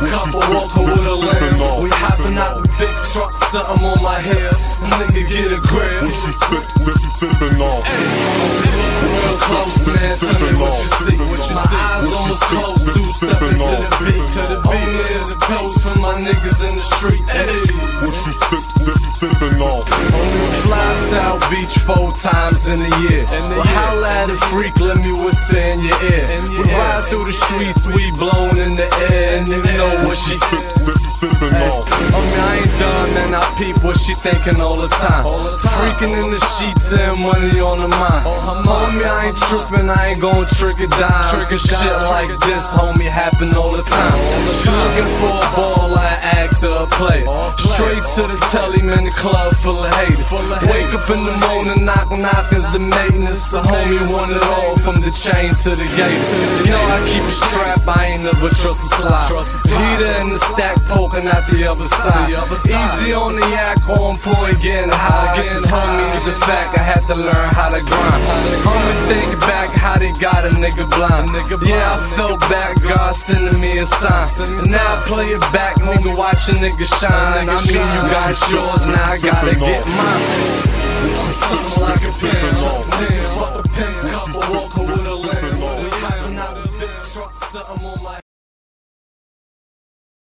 copper walker with a lamb. We hopping out the big truck, something on my hair. Nigga, get a grip. What you sippin' on? Real close, man, tell me what you see. My eyes almost closed, two stepping to the beat. To the beat, is the toes for my niggas in the street. What you sippin' on? Only fly South Beach 4 times in a year. Well, holla at a freak, let me whisper in your ear. We ride through the streets, we blown in the air, and you know what she sippin' on. I mean, I ain't done, man, I peep what she thinking all the time. Freaking in the sheets and money on her mind. Homie, I ain't trippin', I ain't gon' trick or dime. Trigger shit like this, homie, happen all the time. She looking for a ball, I act or play. Straight to the telly, man, the club full of haters. Wake up in the morning, knock is the maintenance. A homie want it all, from the chain to the gates. You know I keep a strap, I ain't never trust a slide. Heater in the stack, poking out the other side. Easy on the yak, on point, getting high. Getting homie is a fact, I had to learn how to grind. Homie, think back how they got a nigga blind. Yeah, I felt back, God sending me a sign. And now I play it back, nigga, watch a nigga shine. I mean, you got yours, now I gotta get mine. Something like a pimp, fuck a pimp, copper walker with a lamb. We hopping out the big truck, something on